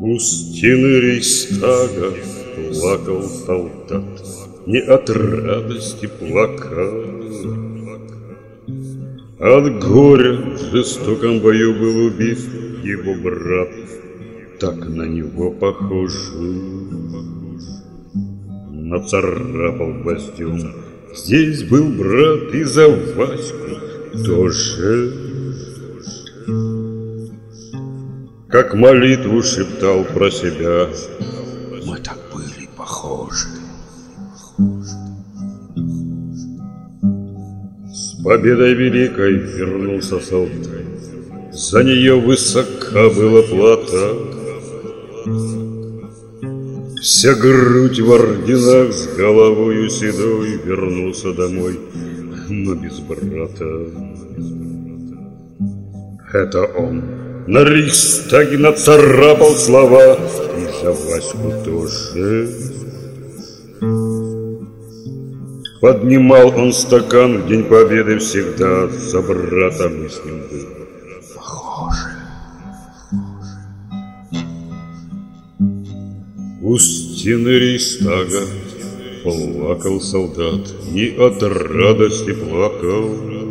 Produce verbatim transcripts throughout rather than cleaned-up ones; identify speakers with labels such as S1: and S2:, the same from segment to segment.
S1: У стены Рейхстага плакал солдат, не от радости плакал. От горя в жестоком бою был убит его брат, так на него похожий. Нацарапал гвоздем. Здесь был брат и за Ваську тоже. Как молитву шептал про себя: мы так были похожи. С победой великой вернулся солдат. За нее высока была плата. Вся грудь в орденах, с головою седой вернулся домой, но без брата. Это он на Рейхстаге нацарапал слова, и за Ваську тоже. Поднимал он стакан в день победы всегда, за брата мы с ним были похожи. У стены Рейхстага плакал солдат, и от радости плакал.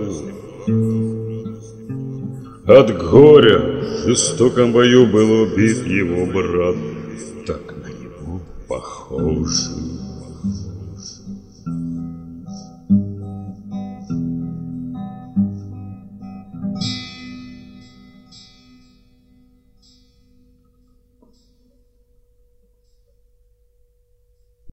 S1: От горя в жестоком бою был убит его брат, так на него похожий.